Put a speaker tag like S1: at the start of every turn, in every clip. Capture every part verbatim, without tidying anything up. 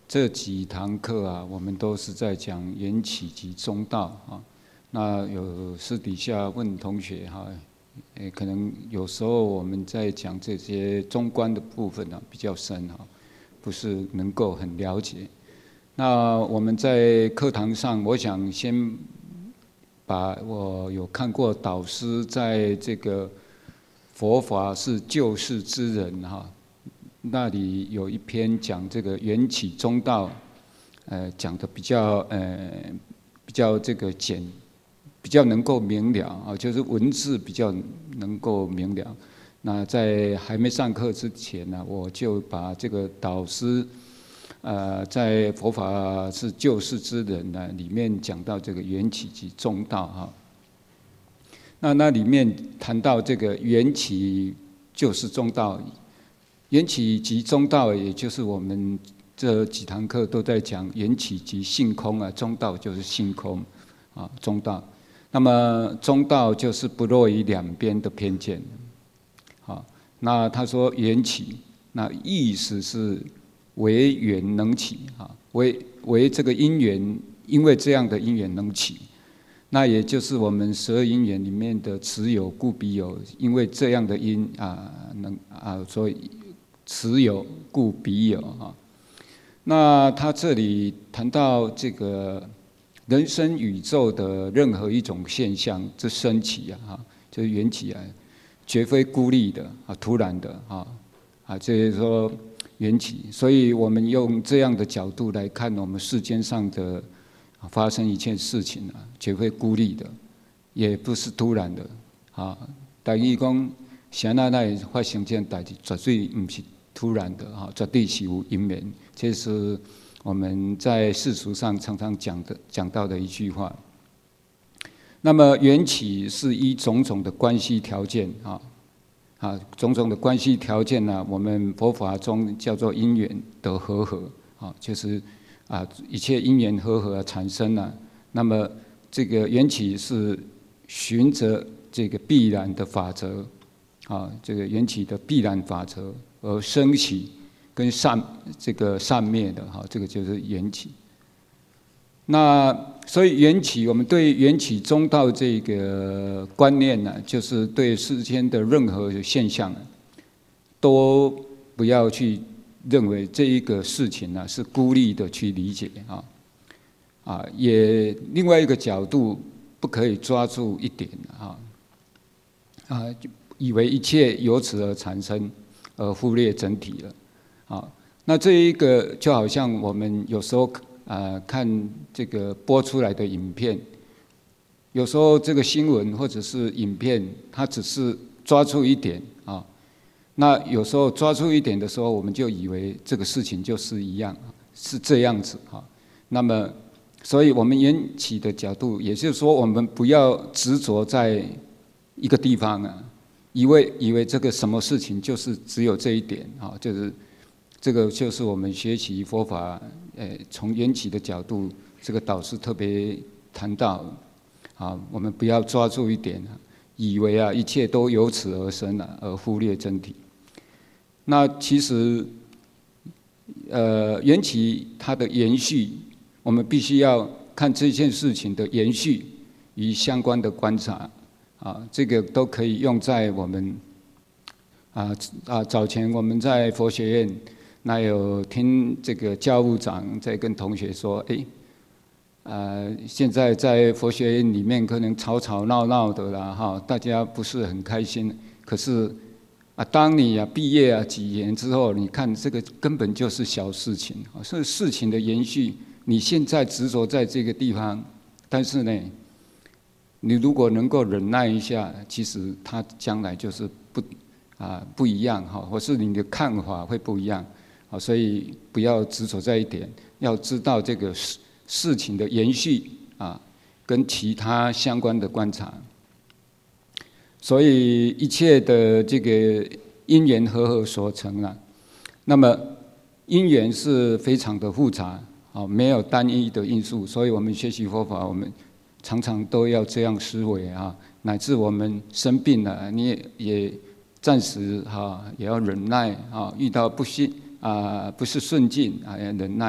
S1: 这几堂课啊，我们都是在讲缘起及中道啊。那有私底下问同学哈，诶，可能有时候我们在讲这些中观的部分啊，比较深哈，不是能够很了解。那我们在课堂上，我想先把我有看过导师在这个佛法是救世之人哈。那里有一篇讲这个缘起中道，呃，讲的比较呃比较这个简，比较能够明了啊，就是文字比较能够明了。那在还没上课之前呢，我就把这个导师，呃，在佛法是救世之人呢里面讲到这个缘起及中道哈。那那里面谈到这个缘起就是中道。缘起及中道，也就是我们这几堂课都在讲缘起及性空啊，中道就是性空啊，中道。那么中道就是不落于两边的偏见。好，那他说缘起，那意思是为缘能起啊，为为这个因缘，因为这样的因缘能起。那也就是我们十二因缘里面的此有故彼有，因为这样的因啊，能啊，所以。此有故彼有啊。那他这里谈到这个人生宇宙的任何一种现象之升起啊，就是缘起啊，绝非孤立的啊，突然的啊啊，这就是说缘起。所以我们用这样的角度来看我们世间上的发生一切事情啊，绝非孤立的，也不是突然的啊。等于讲，啥那那发生这样代志，绝对不是突然的哈，绝对是有因缘，这是我们在世俗上常常讲的讲到的一句话。那么缘起是依种种的关系条件啊啊，种种的关系条件呢，我们佛法中叫做因缘的和合啊，就是啊一切因缘和合产生了。那么这个缘起是循着这个必然的法则啊，这个缘起的必然法则。而升起跟散这个散灭的哈，这个就是缘起。那所以缘起，我们对缘起中道这个观念呢，就是对世间的任何现象，都不要去认为这一个事情呢是孤立的去理解啊啊，也另外一个角度不可以抓住一点啊啊，以为一切由此而产生。而忽略整体了，啊，那这一个就好像我们有时候呃看这个播出来的影片，有时候这个新闻或者是影片，它只是抓住一点啊，那有时候抓住一点的时候，我们就以为这个事情就是一样，是这样子啊。那么，所以我们缘起的角度，也就是说，我们不要执着在一个地方啊。以为以为这个什么事情就是只有这一点啊，就是这个就是我们学习佛法，呃，从缘起的角度，这个导师特别谈到，啊，我们不要抓住一点，以为啊一切都由此而生了，而忽略真体。那其实，呃，缘起它的延续，我们必须要看这件事情的延续与相关的观察。啊，这个都可以用在我们啊啊早前我们在佛学院，那有听这个教务长在跟同学说，哎，呃，现在在佛学院里面可能吵吵闹闹的啦，哈，大家不是很开心。可是啊，当你啊毕业啊几年之后，你看这个根本就是小事情，是事情的延续。你现在执着在这个地方，但是呢。你如果能够忍耐一下，其实它将来就是不啊不一样哈，或是你的看法会不一样啊，所以不要执着在一点，要知道这个事事情的延续啊，跟其他相关的观察。所以一切的这个因缘和合所成啊，那么因缘是非常的复杂啊，没有单一的因素，所以我们学习佛法，我们。常常都要这样思维啊，乃至我们生病了，你也也暂时哈也要忍耐啊，遇到不幸啊不是顺境啊要忍耐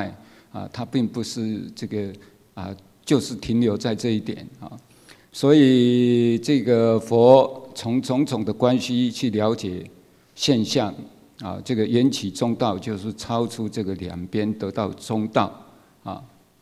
S1: 啊，它并不是这个啊，就是停留在这一点啊。所以这个佛从种种的关系去了解现象啊，这个缘起中道就是超出这个两边得到中道啊。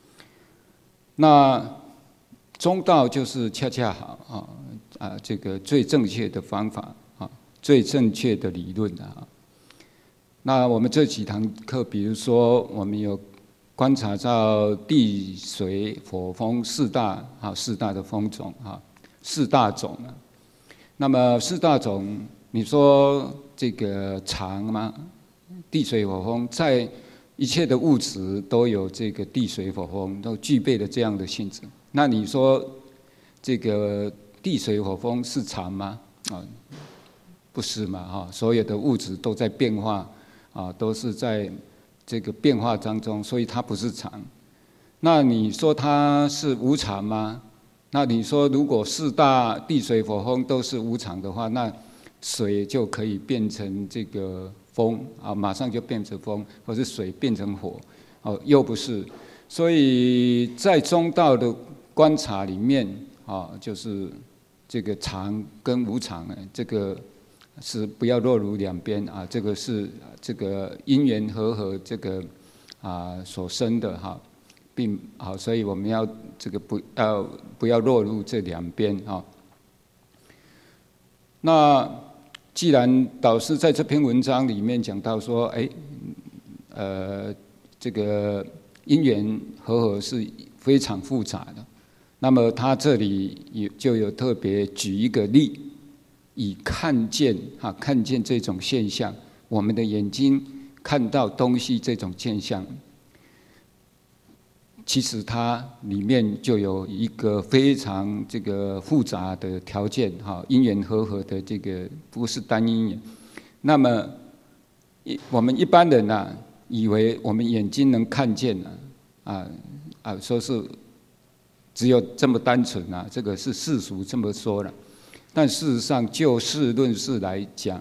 S1: 那中道就是恰恰好啊啊，这个最正确的方法啊，最正确的理论啊。那我们这几堂课，比如说我们有观察到地水火风四大啊，四大的风种啊，四大种啊。那么四大种，你说这个常吗？地水火风在一切的物质都有这个地水火风，都具备了这样的性质。那你说这个地水火风是常吗？啊，不是嘛？哈，所有的物质都在变化。啊，都是在这个变化当中，所以它不是常。那你说它是无常吗？那你说如果四大地水火风都是无常的话，那水就可以变成这个风啊，马上就变成风，或是水变成火，哦，又不是。所以在中道的观察里面，啊，就是这个常跟无常呢，这个。是不要落入两边啊，这个是这个因缘和合这个啊所生的哈，并好，所以我们要这个不要不要落入这两边啊。那既然导师在这篇文章里面讲到说，哎，呃，这个因缘和合是非常复杂的，那么他这里有就有特别举一个例。以看见哈，看见这种现象，我们的眼睛看到东西这种现象，其实它里面就有一个非常这个复杂的条件哈，因缘和合的这个不是单因缘。那么，我们一般人啊，以为我们眼睛能看见啊，啊啊，说是只有这么单纯啊，这个是世俗这么说了。但事实上，就事论事来讲，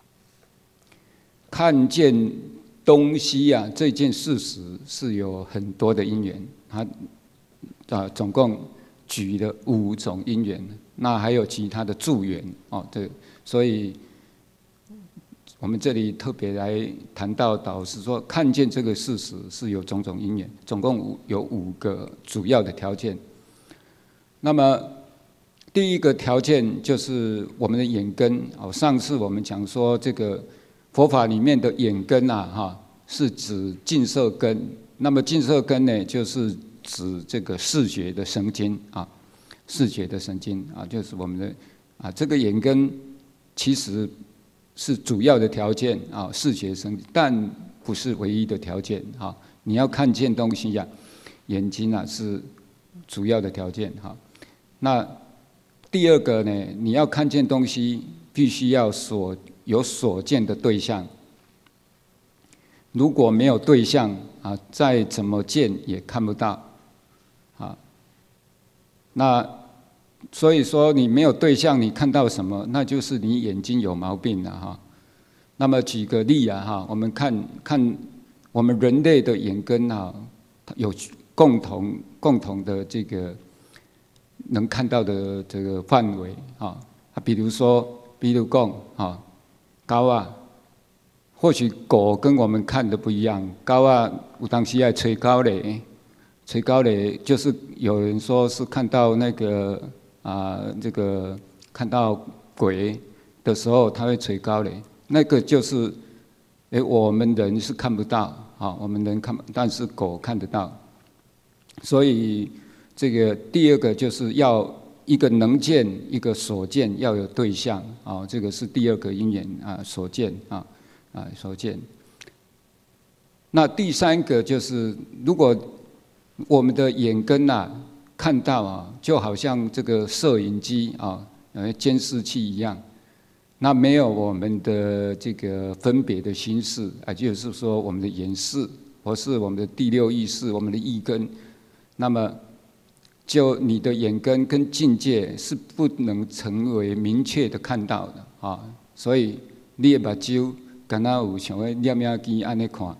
S1: 看见东西啊这件事实是有很多的因缘，它啊总共举了五种因缘，那还有其他的助缘哦，对，所以我们这里特别来谈到导师说，看见这个事实是有种种因缘，总共有五个主要的条件。那么第一个条件就是我们的眼根哦。上次我们讲说，这个佛法里面的眼根啊，哈，是指净色根。那么净色根呢，就是指这个视觉的神经啊，视觉的神经啊，就是我们的啊，这个眼根其实是主要的条件啊，视觉神经，但不是唯一的条件啊。你要看见东西呀、啊，眼睛啊是主要的条件哈。那第二个呢，你要看见东西，必须要所有所见的对象。如果没有对象啊，再怎么见也看不到啊。那所以说，你没有对象，你看到什么？那就是你眼睛有毛病了哈。那么举个例啊哈，我们看看我们人类的眼根啊，有共同共同的这个。能看到的这个范围啊，比如说，比如讲啊，狗啊，或许狗跟我们看的不一样，狗啊，有当时爱吹狗嘞，吹狗嘞，就是有人说是看到那个啊，这个看到鬼的时候，他会吹狗嘞，那个就是，哎，我们人是看不到啊，我们人看，但是狗看得到，所以。这个第二个就是要一个能见，一个所见，要有对象啊，这个是第二个因缘啊，所见啊啊所见。那第三个就是，如果我们的眼根啊看到啊，就好像这个摄影机啊、呃监视器一样，那没有我们的这个分别的心识啊，就是说我们的眼识，或是我们的第六意识，我们的意根，那么。就你的眼根跟境界是不能成为明确的看到的啊，所以你的目睭敢若有像个念念机安尼看，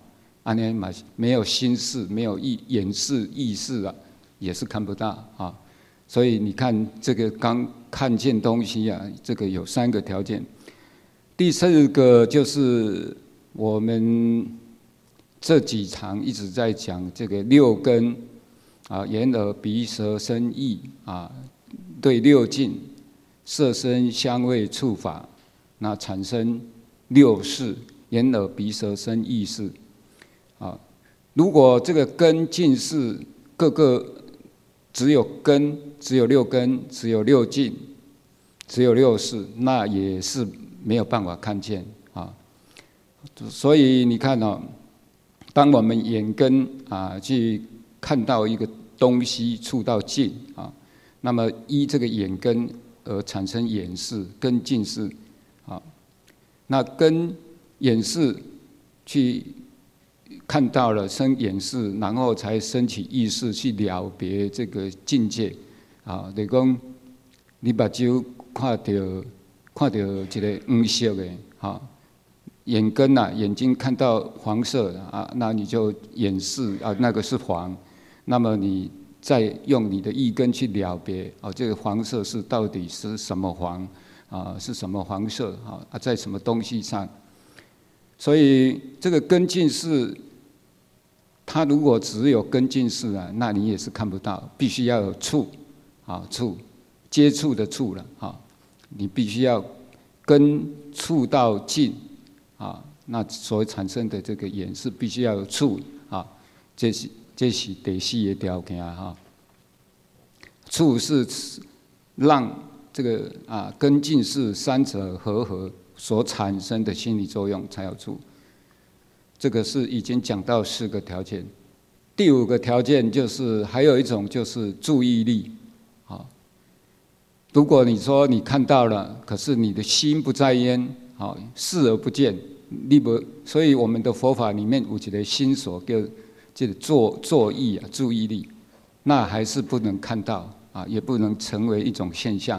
S1: 安尼嘛没有心识，没有意眼识意识啊，也是看不到啊。所以你看这个刚看见东西啊，这个有三个条件。第四个就是我们这几场一直在讲这个六根啊，眼耳鼻舌身意啊，对六境色声香味触法，那产生六识，眼耳鼻舌身意识啊。如果这个根境识各个只有根，只有六根，只有六境，只有六识，那也是没有办法看见啊。所以你看哦，当我们眼根啊去看到一个东西，触到境啊，那么依这个眼根而产生眼识跟境识啊，那跟眼识去看到了生眼识，然后才升起意识去了别这个境界啊。就是讲，你目睭看到看到一个黄色的哈，眼根啊，眼睛看到黄色啊，那你就眼识啊，那个是黄。那么你再用你的意根去了别啊，这个黄色是到底是什么黄啊？是什么黄色啊？在什么东西上？所以这个根境识，它如果只有根境识啊，那你也是看不到，必须要有触啊，触接触的触了啊，你必须要根触到境啊，那所产生的这个眼识必须要有触啊，这是这是第四个条件哈。触是让这个啊根境识三者合合所产生的心理作用才有触。这个是已经讲到四个条件。第五个条件就是还有一种就是注意力啊。如果你说你看到了，可是你的心不在焉，啊，视而不见，你不，所以我们的佛法里面有一个心所叫这个作作意啊，注意力，那还是不能看到啊，也不能成为一种现象。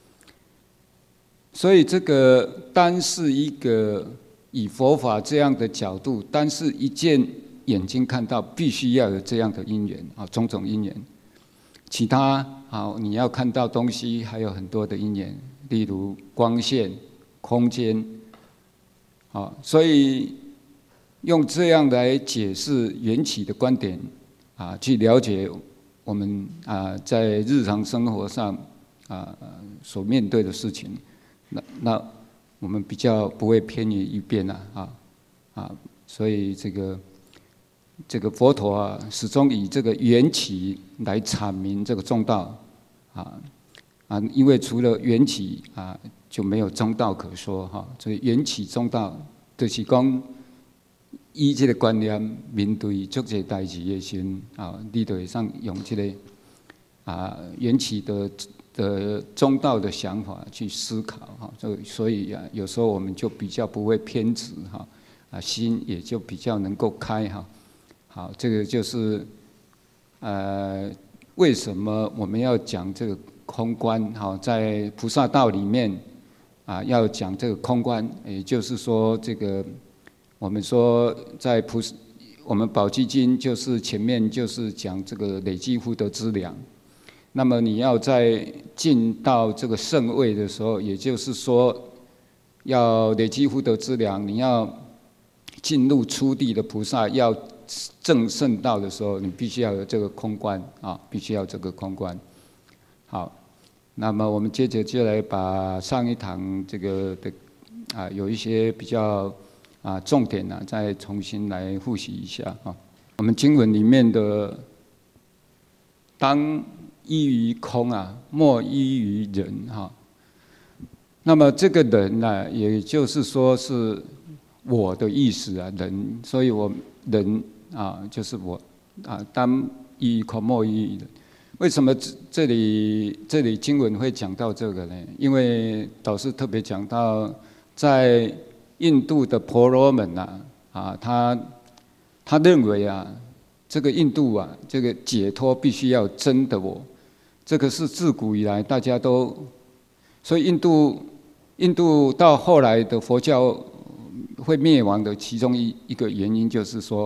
S1: 所以这个单是一个以佛法这样的角度，单是一件眼睛看到，必须要有这样的因缘啊，种种因缘。其他好，你要看到东西还有很多的因缘，例如光线、空间，啊，所以用这样来解释缘起的观点啊，去了解我们啊在日常生活上啊所面对的事情，那那我们比较不会偏于一边啊啊啊，所以这个。这个佛陀啊，始终以这个缘起来阐明这个中道，啊啊，因为除了缘起啊，就没有中道可说哈。所以缘起中道，就是讲以这个观念面对诸多代志的时啊，你就会上用这个啊缘起的的中道的想法去思考哈。所以所以啊，有时候我们就比较不会偏执哈，啊心也就比较能够开哈。好，这个就是呃，为什么我们要讲这个空观？好，在菩萨道里面啊，要讲这个空观，也就是说，这个我们说在菩我们宝积经就是前面就是讲这个累积福德资粮。那么你要在进到这个圣位的时候，也就是说要累积福德资粮，你要进入初地的菩萨要。正圣道的时候，你必须要有这个空观啊，必须要这个空观。好，那么我们接着就来把上一堂这个的啊有一些比较啊重点呢、啊，再重新来复习一下啊。我们经文里面的“当依于空啊，莫依于人”哈。那么这个人呢、啊，也就是说是我的意思啊，人，所以我人。啊，就是我啊，当依于空，莫依于人。为什么这里这里经文会讲到这个呢？因为导师特别讲到，在印度的婆罗门啊，啊，他他认为啊，这个印度啊，这个解脱必须要真的我，这个是自古以来大家都，所以印度印度到后来的佛教会灭亡的其中一一个原因就是说。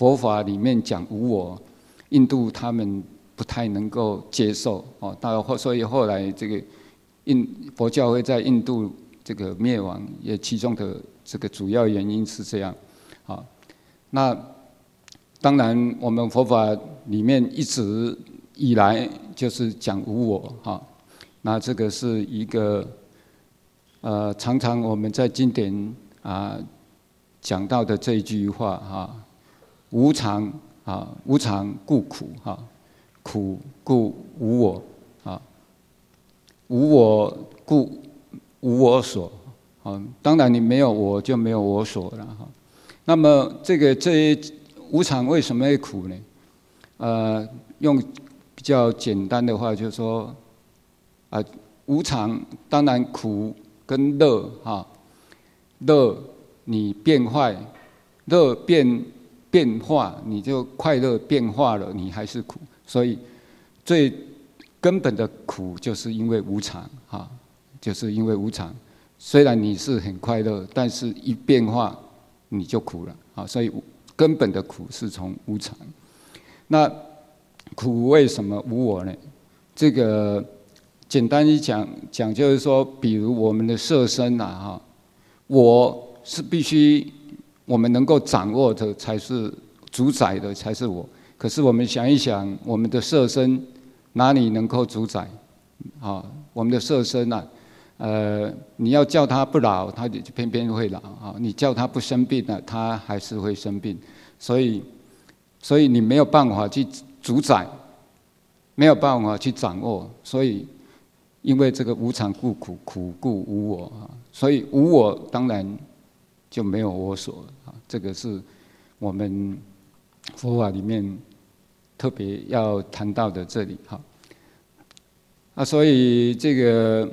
S1: 佛法里面讲无我，印度他们不太能够接受哦，到后所以后来这个印佛教会在印度这个灭亡，也其中的这个主要原因是这样。好，那当然我们佛法里面一直以来就是讲无我哈，那这个是一个呃常常我们在经典啊讲到的这一句话哈，无常啊，无常故苦哈，苦故无我啊，无我故无我所啊，当然你没有我就没有我所了哈。那么这个这无常为什么会苦呢？呃，用比较简单的话就是说，啊，无常当然苦跟乐哈，乐你变坏，乐变变化，你就快乐变化了，你还是苦，所以最根本的苦就是因为无常哈，就是因为无常。虽然你是很快乐，但是一变化你就苦了啊，所以根本的苦是从无常。那苦为什么无我呢？这个简单一讲讲就是说，比如我们的色身啊，哈，我是必须我们能够掌握的才是主宰的才是我。可是我们想一想，我们的色身哪里能够主宰？啊，我们的色身啊。呃，你要叫他不老，他就偏偏会老啊！你叫他不生病呢，他还是会生病。所以，所以你没有办法去主宰，没有办法去掌握。所以，因为这个无常故苦，苦故无我啊！所以无我当然就没有我所啊！这个是我们佛法里面特别要谈到的这里哈。啊，所以这个。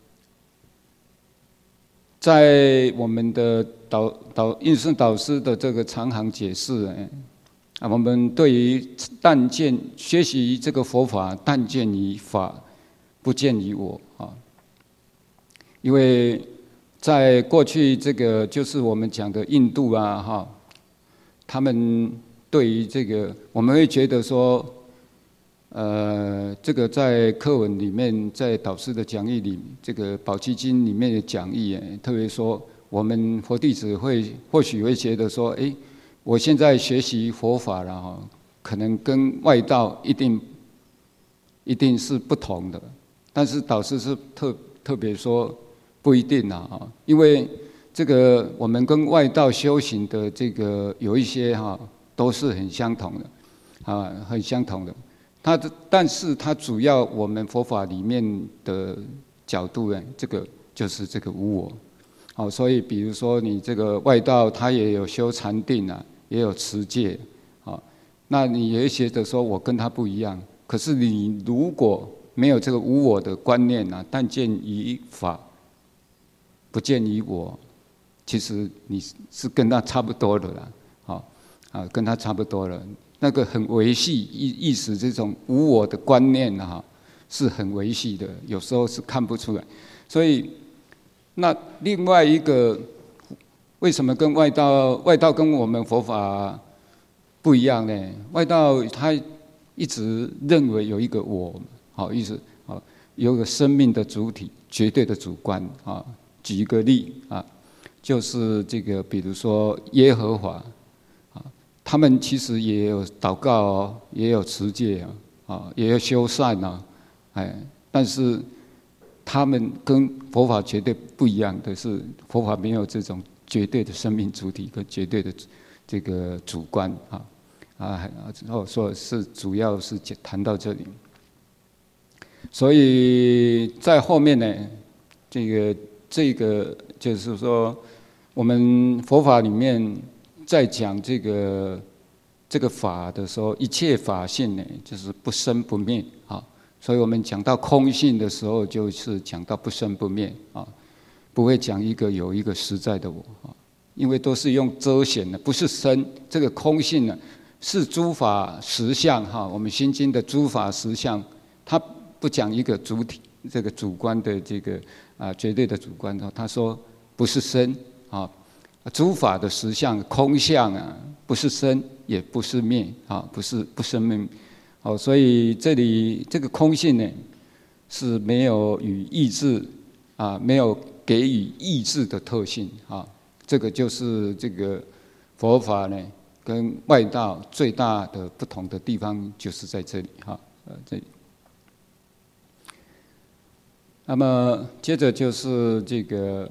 S1: 在我们的导导印顺导师的这个长行解释，啊，我们对于但见学习这个佛法，但见于法，不见于我啊。因为在过去这个就是我们讲的印度啊，哈，他们对于这个我们会觉得说。呃，这个在课文里面，在导师的讲义里，这个《宝积经》里面的讲义，特别说，我们佛弟子会或许会觉得说，哎，我现在学习佛法了哈，可能跟外道一定一定是不同的。但是导师是特特别说不一定啊，因为这个我们跟外道修行的这个有一些哈，都是很相同的，啊，很相同的。它的，但是它主要我们佛法里面的角度呢，这个就是这个无我，好，所以比如说你这个外道，他也有修禅定啊，也有持戒，好，那你也觉得说我跟他不一样，可是你如果没有这个无我的观念啊，但见于法，不见于我，其实你是跟他差不多的啦，好，啊，跟他差不多了。那个很维系意意识这种无我的观念啊，是很维系的，有时候是看不出来。所以，那另外一个为什么跟外道外道跟我们佛法不一样呢？外道他一直认为有一个我，好意思，好有个生命的主体，绝对的主观啊。举一个例啊，就是这个，比如说耶和华。他们其实也有祷告哦，也有持戒啊，也有修善啊，哎，但是他们跟佛法绝对不一样的是，佛法没有这种绝对的生命主体跟绝对的这个主观啊啊，然后说是主要是谈到这里，所以在后面呢，这个这个就是说，我们佛法里面。在讲这个这个法的时候，一切法性呢，就是不生不灭啊。所以我们讲到空性的时候，就是讲到不生不灭啊，不会讲一个有一个实在的我啊，因为都是用遮显的，不是生。这个空性呢，是诸法实相哈。我们心经的诸法实相，它不讲一个主体，这个主观的这个啊绝对的主观的，他说不是生啊。诸法的实相、空相啊， 不是生也不是灭啊，不是不生灭。哦，所以这里这个空性呢是没有与意志啊，没有给予意志的特性啊，这个就是这个佛法呢跟外道最大的不同的地方就是在这里哈，呃这里。那么接着就是这个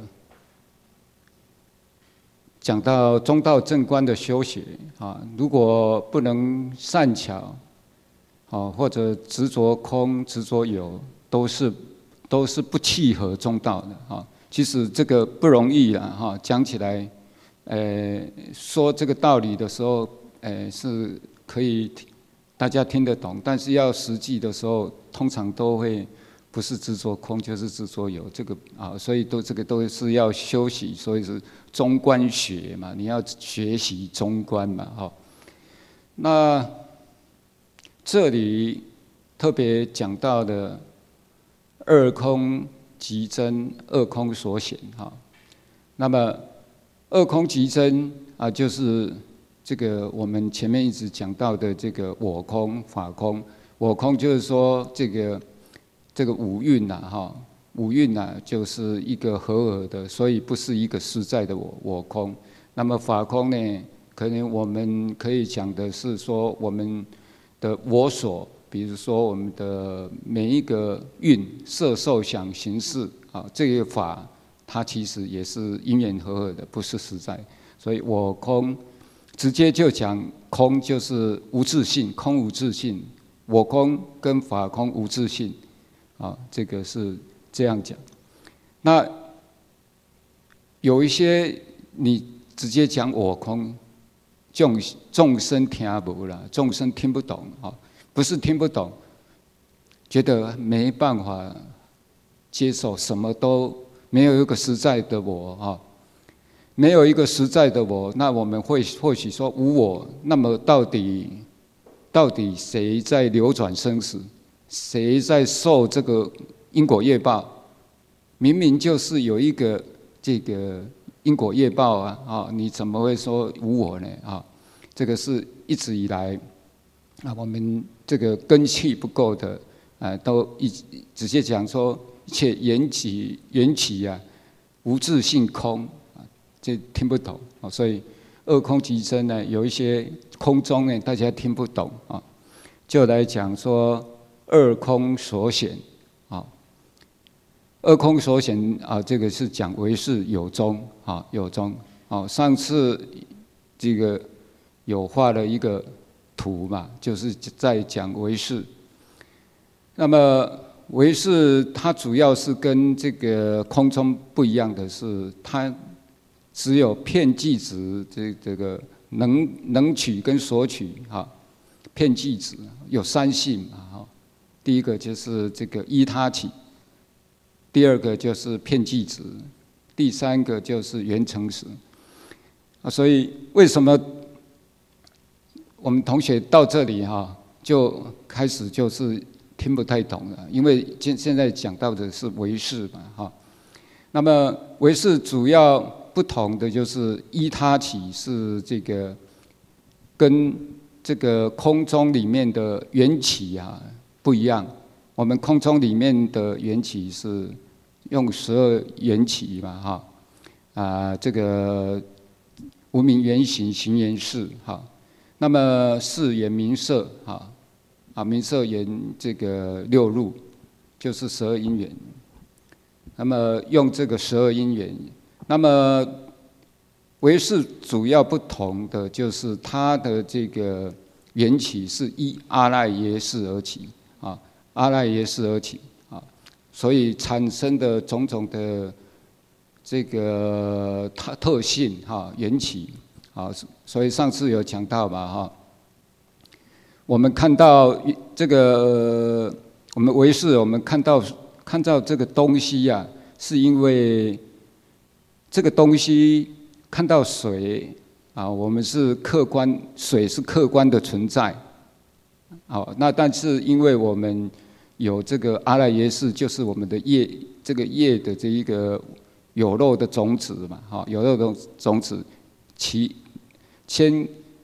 S1: 讲到中道正观的修学啊，如果不能善巧，啊或者执着空、执着有，都是都是不契合中道的啊。其实这个不容易啊，哈，讲起来，呃，说这个道理的时候，呃，是可以大家听得懂，但是要实际的时候，通常都会。不是执着空，就是执着有，这个啊，所以都这个都是要修习，所以是中观学嘛，你要学习中观嘛，哈。那这里特别讲到的二空即真，二空所显，哈。那么二空即真啊，就是这个我们前面一直讲到的这个我空、法空。我空就是说这个。这个五蕴呐，哈，五蕴呐，就是一个合而的，所以不是一个实在的我我空。那么法空呢，可能我们可以讲的是说，我们的我所，比如说我们的每一个蕴，色受想行识啊，这个法它其实也是因缘合合的，不是实在。所以我空，直接就讲空就是无自性，空无自性。我空跟法空无自性。啊，这个是这样讲。那有一些你直接讲我空，众众生听不啦，众生听不懂啊，不是听不懂，觉得没办法接受，什么都没有一个实在的我啊，没有一个实在的我，那我们会或许说无我，那么到底到底谁在流转生死？谁在受这个因果业报？明明就是有一个这个因果业报啊！啊，你怎么会说无我呢？啊，这个是一直以来啊，我们这个根气不够的啊，都一直接讲说一切缘起缘起啊，无自性空啊，这听不懂啊，所以二空即真呢，有一些空中呢，大家听不懂啊，就来讲说。二空所显，啊，二空所显啊，这个是讲唯识有宗啊，有宗啊。上次这个有画了一个图嘛，就是在讲唯识。那么唯识它主要是跟这个空中不一样的是，它只有片剂值这这个能能取跟所取哈，片剂值有三性嘛哈。第一个就是这个依他起，第二个就是片剂值，第三个就是缘成实。啊，所以为什么我们同学到这里哈，就开始就是听不太懂了？因为现现在讲到的是唯识嘛哈。那么唯识主要不同的就是依他起是这个跟这个空中里面的缘起啊。不一样，我们空中里面的缘起是用十二缘起嘛，哈，啊，这个无明缘行，行缘事，哈，那么事缘名色，哈，啊，名色缘这个六入，就是十二因缘。那么用这个十二因缘，那么唯识主要不同的就是它的这个缘起是依阿赖耶识而起。啊，阿赖耶识而起啊，所以产生的种种的这个特特性哈，缘起啊，所以上次有讲到嘛哈，我们看到这个我们唯识，我们看到看到这个东西呀、啊，是因为这个东西看到水啊，我们是客观，水是客观的存在。好，那但是因为我们有这个阿赖耶识，就是我们的业，这个业的这一个有漏的种子嘛，哈，有漏的种子，其牵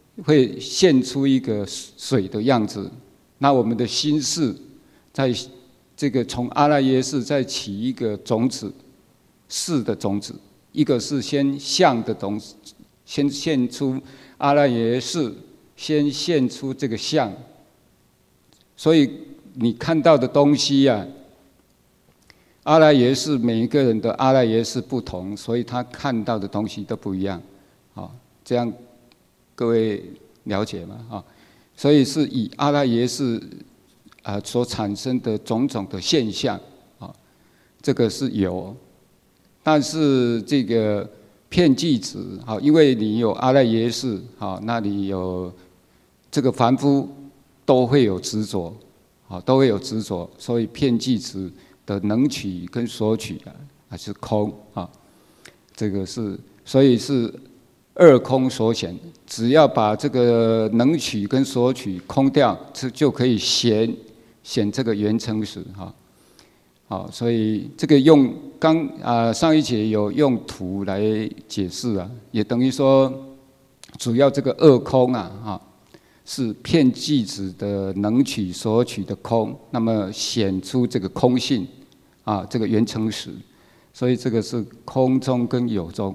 S1: 会现出一个水的样子。那我们的心识，在这个从阿赖耶识再起一个种子，识的种子，一个是先相的种子，先现出阿赖耶识，先现出这个相。所以你看到的东西呀、啊，阿赖耶识每一个人的阿赖耶识不同，所以他看到的东西都不一样。啊，这样各位了解吗？啊，所以是以阿赖耶识啊所产生的种种的现象啊，这个是有，但是这个遍计子啊，因为你有阿赖耶识啊，那你有这个凡夫都会有执着，啊，都会有执着，所以遍计子的能取跟所取啊，还是空啊，这个是，所以是二空所显。只要把这个能取跟所取空掉，这就可以显显这个缘成实哈。好，所以这个用刚啊上一节有用图来解释啊，也等于说主要这个二空啊啊。是遍计子的能取所取的空，那么显出这个空性啊，这个缘成实，所以这个是空中跟有中。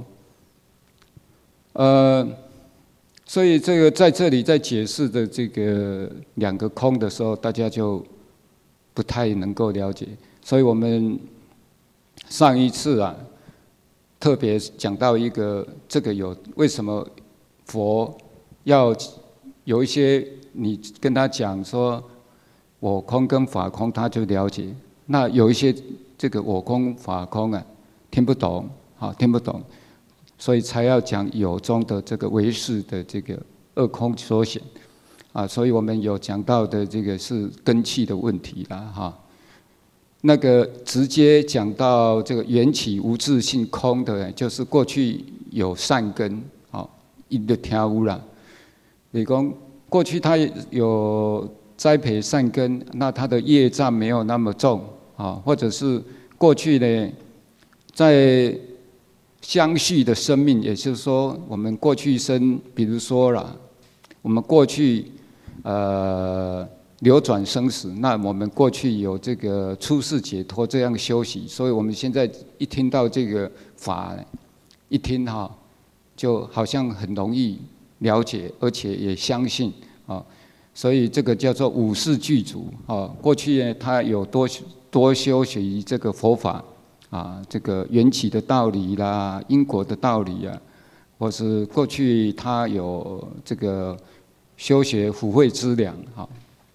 S1: 呃，所以这个在这里在解释的这个两个空的时候，大家就不太能够了解。所以我们上一次啊，特别讲到一个这个有为什么佛要有一些你跟他讲说我空跟法空，他就了解。那有一些这个我空法空啊，听不懂，啊听不懂，所以才要讲有中的这个唯识的这个二空所显，啊，所以我们有讲到的这个是根器的问题啦，哈。那个直接讲到这个缘起无自性空的，就是过去有善根，啊，一的听污啦。你讲过去他有栽培善根，那他的业障没有那么重啊，或者是过去呢，在相续的生命，也就是说，我们过去生，比如说啦，我们过去呃流转生死，那我们过去有这个出世解脱这样修习，所以我们现在一听到这个法，一听哈，就好像很容易了解，而且也相信啊，所以这个叫做五识具足啊。过去呢，他有多多修习这个佛法啊，这个缘起的道理啦，因果的道理啊，或是过去他有这个修学福慧资粮哈，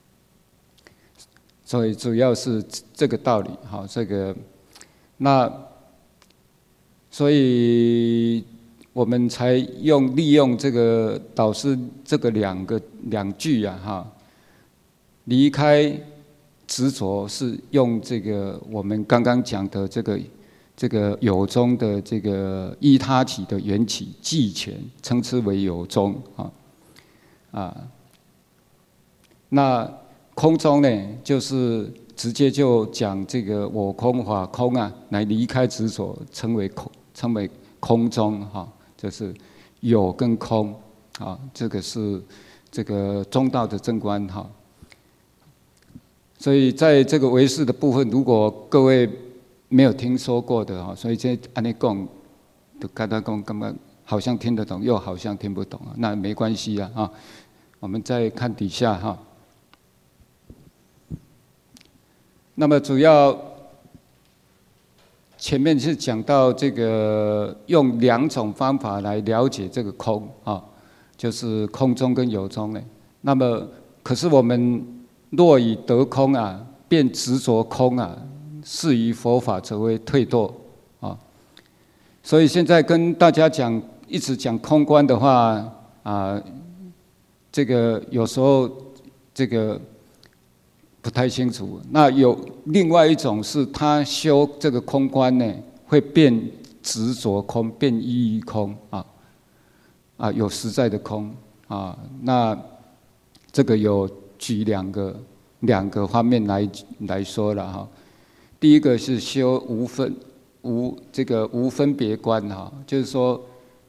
S1: 所以主要是这个道理哈，这个那所以。我们才用利用这个导师这个两个两句啊哈，离开执着是用这个我们刚刚讲的这个这个有中的这个依他起的缘起寂全，称之为有中啊啊。那空中呢，就是直接就讲这个我空法空啊，来离开执着，称为空，称为空中哈。就是有跟空，啊，这个是这个中道的正观哈。所以在这个唯识的部分，如果各位没有听说过的哈，所以这按你讲，就跟他讲，根本好像听得懂，又好像听不懂啊，那没关系啊啊。我们再看底下哈。那么主要。前面是讲到这个用两种方法来了解这个空啊，就是空中跟有中呢。那么，可是我们若以得空啊，便执着空啊，是于佛法则为退堕啊。所以现在跟大家讲，一直讲空观的话啊，这个有时候这个。不太清楚。那有另外一种是，他修这个空观呢，会变执着空，变依于空啊啊，有实在的空啊。那这个有举两个两个方面来来说了哈。第一个是修无分无这个无分别观哈，就是说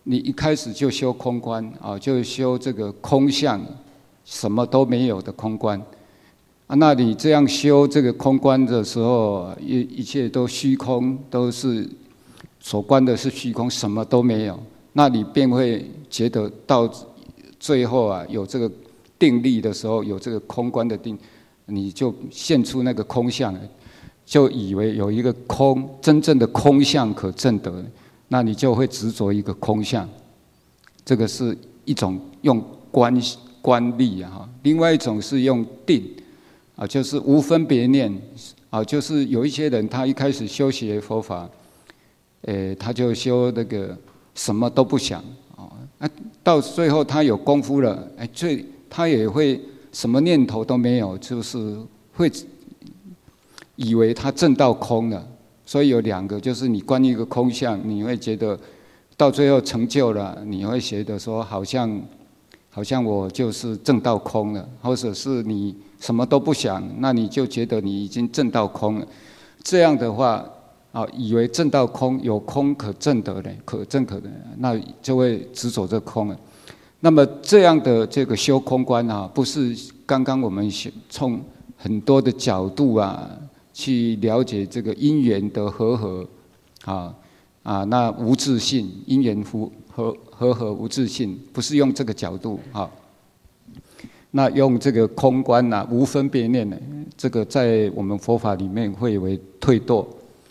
S1: 你一开始就修空观啊，就修这个空相，什么都没有的空观啊。那你这样修这个空观的时候，一一切都虚空，都是所观的是虚空，什么都没有。那你便会觉得到最后啊，有这个定力的时候，有这个空观的定，你就现出那个空相，就以为有一个空，真正的空相可证得。那你就会执着一个空相，这个是一种用观观力啊。另外一种是用定啊，就是无分别念啊，就是有一些人他一开始修学佛法，诶，他就修那个什么都不想啊，那到最后他有功夫了，哎，最他也会什么念头都没有，就是会以为他证到空了。所以有两个，就是你观一个空相，你会觉得到最后成就了，你会觉得说好像好像我就是证到空了，或者是你什么都不想，那你就觉得你已经证到空了。这样的话啊，以为证到空，有空可证得的，可证可得，那就会执着这空了。那么这样的这个修空观啊，不是刚刚我们从很多的角度啊。去了解这个因缘的和合，啊啊，那无自性，因缘和和和合无自性，不是用这个角度啊。那用这个空观呐、啊，无分别念呢，这个在我们佛法里面会为退堕。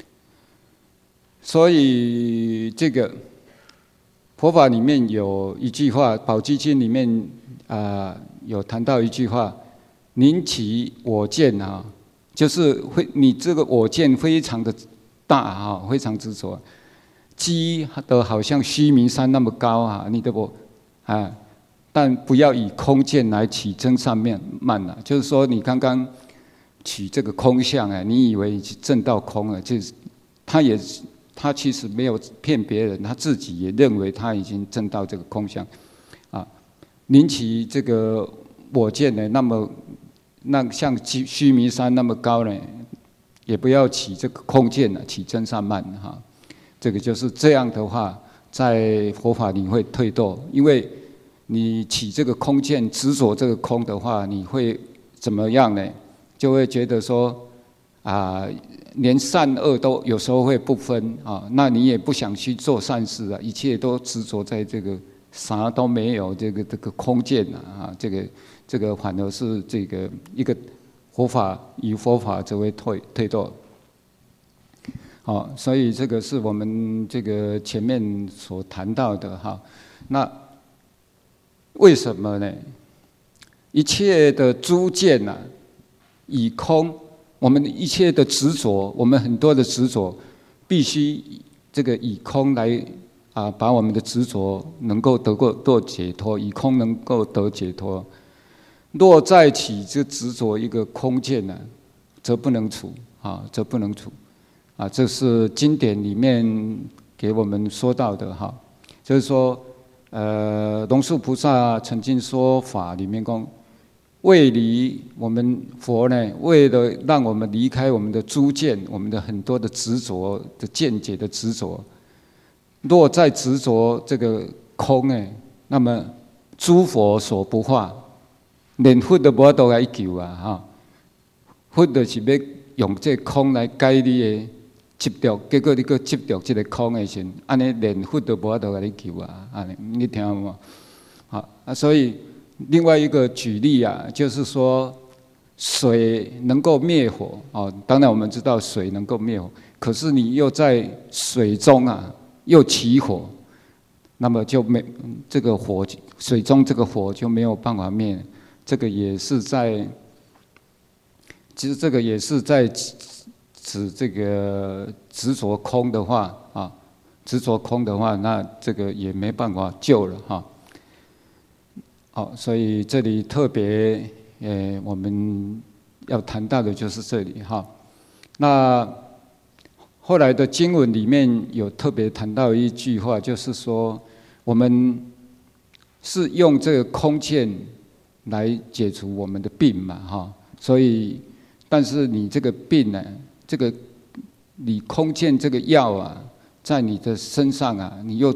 S1: 所以这个佛法里面有一句话，《宝积经》里面啊、呃、有谈到一句话：“宁起我见啊。”就是会，你这个我见非常的大哈，非常执着，积得好像须弥山那么高啊，你的我啊，但不要以空见来起真善面慢了。就是说，你刚刚取这个空相啊，你以为证到空了，就是他也他其实没有骗别人，他自己也认为他已经证到这个空相啊。您起这个我见呢，那么。那像须弥山那么高呢，也不要起这个空见了，起真善慢哈。这个就是这样的话，在佛法里会退堕，因为你起这个空见，执着这个空的话，你会怎么样呢？就会觉得说啊，连善恶都有时候会不分啊，那你也不想去做善事啊，一切都执着在这个啥都没有这个这个空见啊，这个。这个反而是这个一个佛法以佛法则为退退堕，好，所以这个是我们这个前面所谈到的哈。那为什么呢？一切的诸见呐、啊，以空，我们一切的执着，我们很多的执着，必须这个以空来啊，把我们的执着能够得过得解脱，以空能够得解脱。若再起就执着一个空见呢，则不能处啊，则不能处啊。这是经典里面给我们说到的哈，就是说，呃，龙树菩萨曾经说法里面讲，为离我们佛呢，为了让我们离开我们的诸见，我们的很多的执着的见解的执着，若再执着这个空呢，那么诸佛所不化。连佛都无法度来救啊！哈，佛就是要用这空来解你的执着，结果你搁执着这个空的时，安尼连佛都无法度来你救啊！安尼你听有无？好啊，所以另外一个举例啊，就是说水能够灭火哦。当然我们知道水能够灭火，可是你又在水中啊，又起火，那么就没这个火，水中这个火就没有办法灭。这个也是在，其实这个也是在指这个执着空的话啊，执着空的话，那这个也没办法救了哈。好，所以这里特别呃，我们要谈到的就是这里哈。那后来的经文里面有特别谈到一句话，就是说我们是用这个空见。来解除我们的病嘛，哈，所以，但是你这个病呢，这个你空见这个药啊，在你的身上啊，你又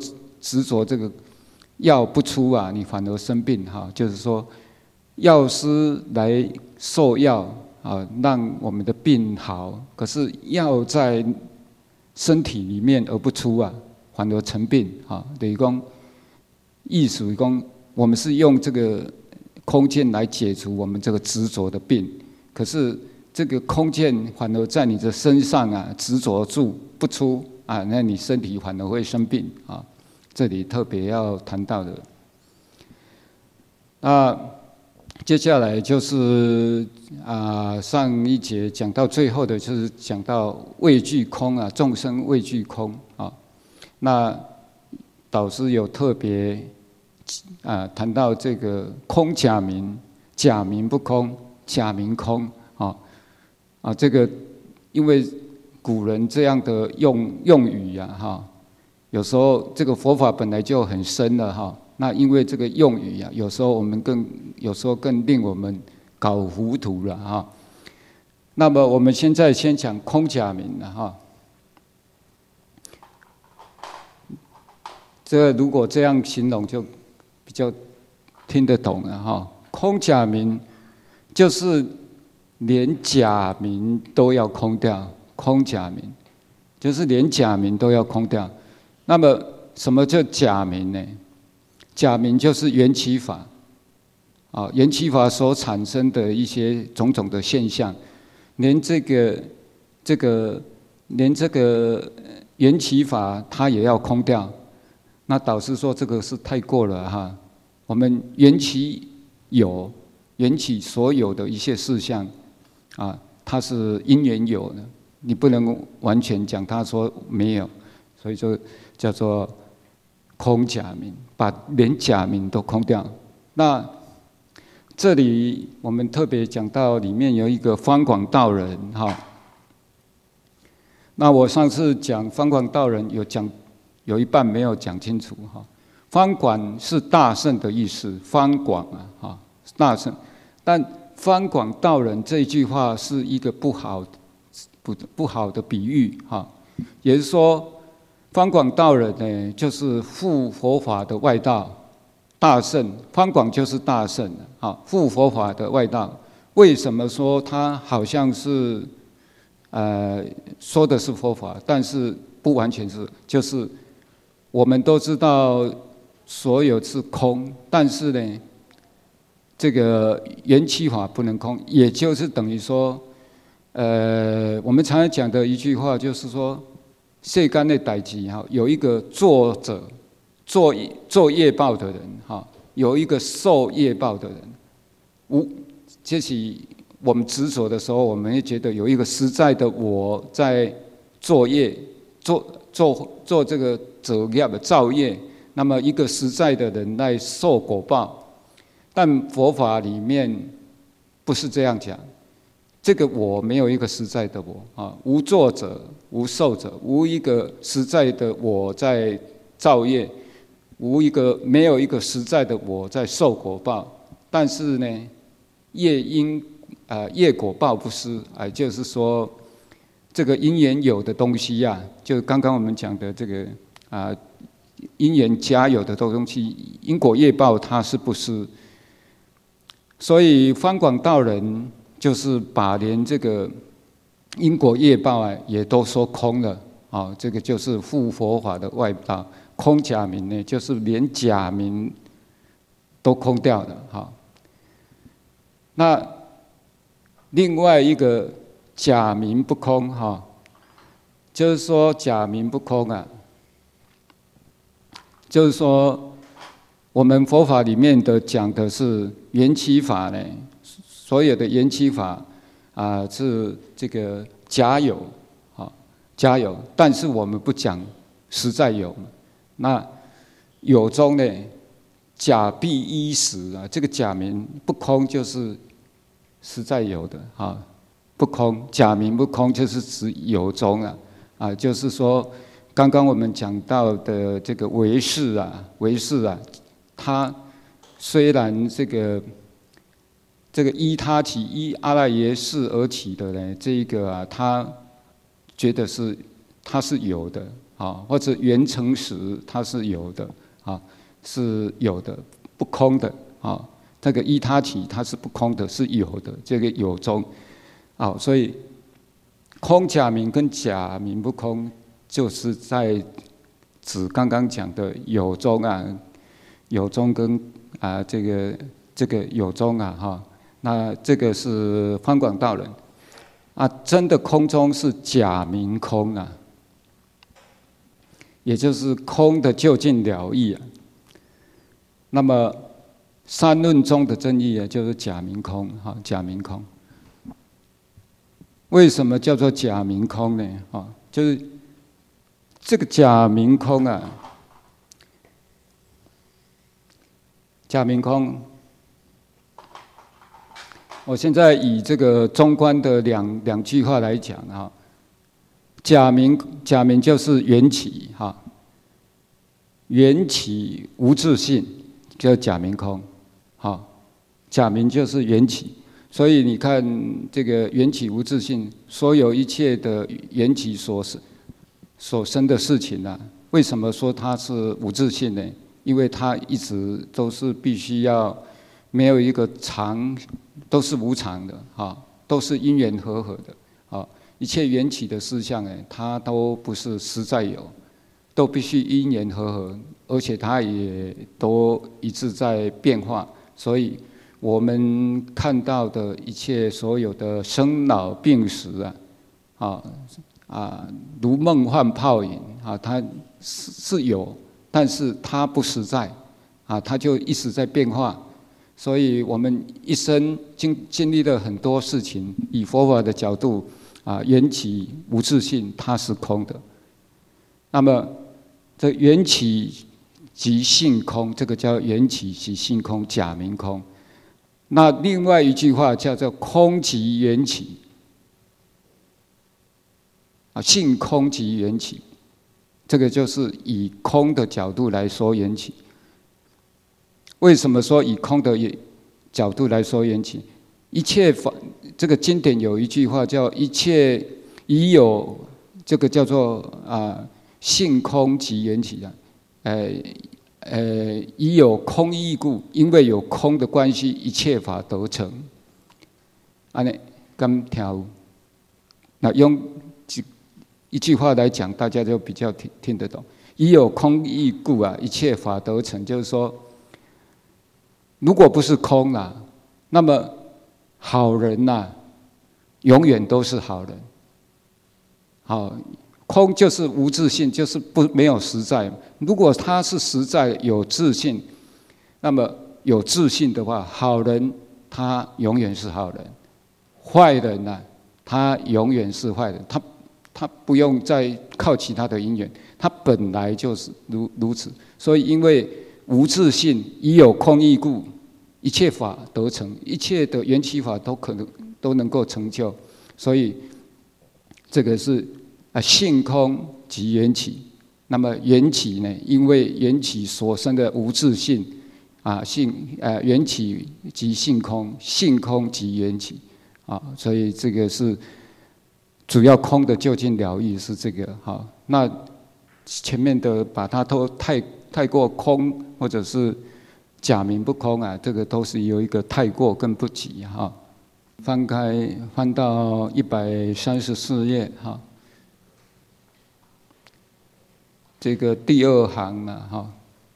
S1: 执着这个药不出啊，你反而生病哈。就是说，药师来授药啊，让我们的病好，可是药在身体里面而不出啊，反而成病啊。等于讲，意思是讲，我们是用这个空间来解除我们这个执着的病，可是这个空间反而在你的身上啊执着住不出啊，那你身体反而会生病啊。这里特别要谈到的。那接下来就是啊，上一节讲到最后的，就是讲到畏惧空啊，众生畏惧空啊。那导师有特别啊谈到这个空假名，假名不空，假名空啊啊，这个因为古人这样的用用语呀、啊、哈，有时候这个佛法本来就很深了哈。那因为这个用语啊，有时候我们更有时候更令我们搞糊涂了哈。那么我们现在先讲空假名了哈。这个如果这样形容就比较听得懂了哈。空假名就是连假名都要空掉，空假名就是连假名都要空掉。那么什么叫假名呢？假名就是缘起法，啊，缘起法所产生的一些种种的现象，连这个这个连这个缘起法它也要空掉。那导师说这个是太过了哈。我们缘起有，缘起所有的一些事项，啊，它是因缘有的，你不能完全讲它说没有，所以就叫做空假名，把连假名都空掉。那这里我们特别讲到里面有一个方广道人哈。那我上次讲方广道人有讲有一半没有讲清楚哈。方广是大圣的意思，方广啊哈大圣，但方广道人这一句话是一个不好不不好的比喻哈，也就是说。方广道人呢，就是护佛法的外道，大圣。方广就是大圣啊，护佛法的外道。为什么说他好像是，呃，说的是佛法，但是不完全是，就是我们都知道所有是空，但是呢，这个缘起法不能空，也就是等于说，呃，我们常常讲的一句话就是说。世间的代志哈，有一个作者，做做业报的人哈，有一个受业报的人。无，这是我们执着的时候，我们会觉得有一个实在的我在作业，做做做这个责业的造业。那么一个实在的人来受果报，但佛法里面不是这样讲。这个我没有一个实在的我啊，无作者，无受者，无一个实在的我在造业，无一个没有一个实在的我在受果报。但是呢，业因啊、呃、业果报不失，啊，就是说这个因缘有的东西呀、啊，就刚刚我们讲的这个啊、呃、因缘加有的东西，因果业报它是不失。所以方广道人。就是把连这个因果业报啊，也都说空了啊，这个就是护佛法的外道。空假名呢，就是连假名都空掉了哈。那另外一个假名不空哈，就是说假名不空啊，就是说我们佛法里面的讲的是缘起法呢。所有的缘起法啊、呃、是这个假有，啊假有，但是我们不讲实在有。那有中呢，假必依实啊，这个假名不空就是实在有的啊，不空假名不空就是指有中啊啊，就是说刚刚我们讲到的这个唯识啊，唯识啊，它虽然这个。这个依他起，依阿赖耶识而起的呢，这一个啊，他觉得是他是有的啊， 啊，或者缘成实，它是有的啊，是有的，不空的啊。这个依他起，它是不空的，是有的，这个有中啊。所以空假名跟假名不空，就是在指刚刚讲的有中啊，有中跟啊这个这个有中啊哈。那这个是方广道人啊，真的空中是假名空啊。也就是空的究竟了义啊。那么三论中的真义啊，就是假名空哈，假名空。为什么叫做假名空呢？啊，就是这个假名空啊，假名空。我现在以这个中观的两两句话来讲啊。假名假名就是缘起哈，缘起无自性，叫假名空，哈，假名就是缘起，所以你看这个缘起无自性，所有一切的缘起所所生的事情啊，为什么说它是无自性呢？因为它一直都是必须要没有一个常，都是无常的哈，都是因缘和合的啊。一切缘起的事项，哎，它都不是实在有，都必须因缘和合，而且它也都一直在变化。所以，我们看到的一切所有的生老病死啊，啊啊，如梦幻泡影啊，它是是有，但是它不实在啊，它就一直在变化。所以我们一生经经历了很多事情，以佛法的角度。啊，缘起无自性，它是空的。那么，这缘起即性空，这个叫缘起即性空，假名空。那另外一句话叫做空即缘起，啊，性空即缘起，这个就是以空的角度来说缘起。为什么说以空的角度来说缘起？一切法，这个经典有一句话叫“一切已有”，这个叫做啊“性空即缘起”啊，呃呃，已有空义故，因为有空的关系，一切法得成。安尼，咁听，那用一句话来讲，大家就比较听听得懂。已有空义故啊，一切法得成，就是说，如果不是空啊，那么好人呐、啊，永远都是好人。好，空就是无自性，就是不没有实在。如果他是实在有自性，那么有自性的话，好人他永远是好人，坏人呐、啊，他永远是坏人。他他不用再靠其他的因缘，他本来就是如如此。所以因为无自性，已有空义故。一切法得成，一切的缘起法都可能都能够成就，所以这个是啊性空即缘起。那么缘起呢？因为缘起所生的无自性啊，性呃缘起即性空，性空即缘起啊，所以这个是主要空的究竟了义是这个哈。那前面的把它都太太过空，或者是假名不空啊，这个都是有一个太过跟不及哈。翻开翻到一百三十四页哈，这个第二行啊哈，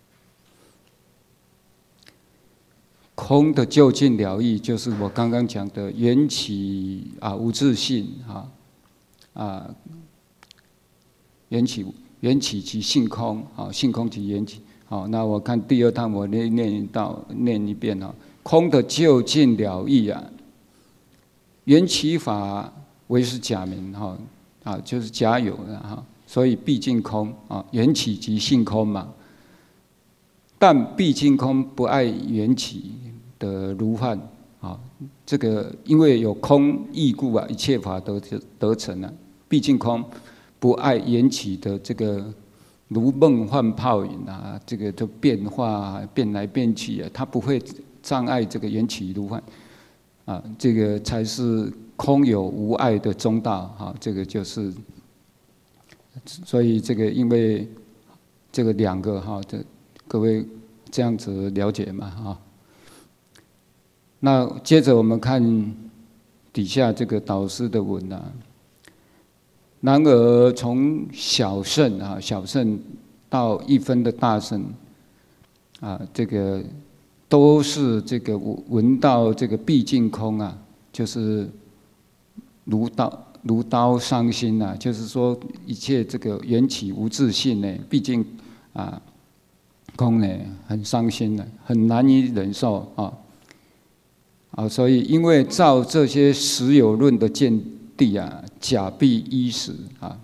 S1: 空的究竟了义，就是我刚刚讲的缘起啊无自性啊啊，缘起缘起即性空啊，性空即缘起。好，那我看第二趟我念念到念一遍哈，空的究竟了义啊，缘起法为是假名哈啊，就是假有的哈，所以毕竟空啊，缘起即性空嘛。但毕竟空不爱缘起的如幻啊，这个因为有空义故啊，一切法得得成啊。毕竟空不爱缘起的这个。如梦幻泡影啊，这个就变化、啊、变来变去啊，它不会障碍这个缘起如幻啊，这个才是空有无碍的中道啊，这个就是所以这个因为这个两个哈，这各位这样子了解嘛哈。那接着我们看底下这个导师的文啊。然而从小圣啊，小圣到一分的大圣啊，这个都是这个闻到这个毕竟空啊，就是如刀如刀伤心啊，就是说一切这个缘起无自性呢，毕竟啊空呢很伤心的，很难以忍受啊啊，所以因为照这些实有论的见地啊，假必依实啊，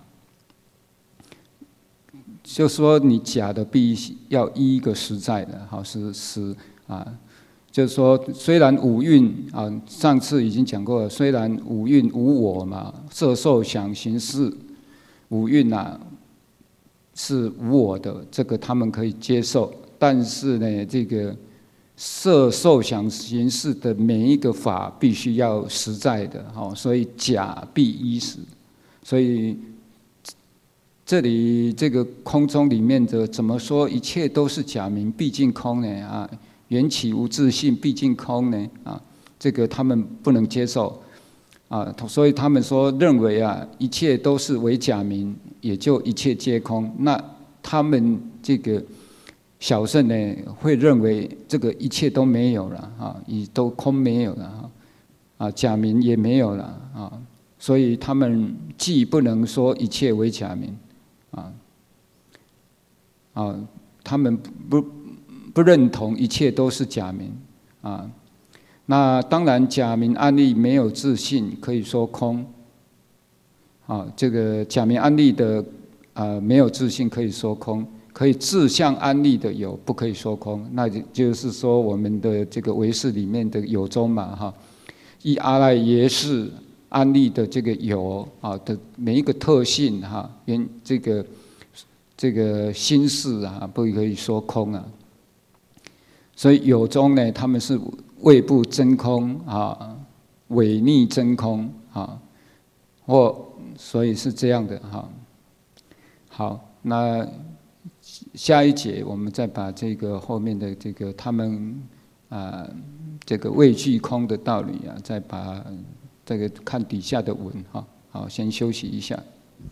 S1: 就说你假的必要依一个实在的，好是实啊。就是说，虽然五蕴啊，上次已经讲过了，虽然五蕴无我嘛，色受想行识，五蕴啊是无我的，这个他们可以接受。但是呢，这个色受想行识的每一个法必须要实在的，好，所以假必依实。所以这里这个空中里面的怎么说，一切都是假名，毕竟空呢啊。缘起无自性，毕竟空呢啊，这个他们不能接受啊，所以他们说认为啊，一切都是为假名，也就一切皆空。那他们这个小圣呢，会认为这个一切都没有了啊，已都空没有了啊，假名也没有了啊，所以他们既不能说一切为假名啊啊，他们不。不认同一切都是假名啊，那当然假名安立没有自性，可以说空啊。这个假名安立的啊没有自性，可以说空；可以自相安立的有，不可以说空。那就是说我们的这个唯识里面的有宗嘛哈，依阿赖耶识安立的这个有啊的每一个特性哈，原这个这个心事啊，不可以说空啊。所以有宗呢，他们是谓不真空啊，违逆真空啊，或所以是这样的哈。好，那下一节我们再把这个后面的这个他们啊这个畏惧空的道理啊，再把这个看底下的文哈。好，先休息一下。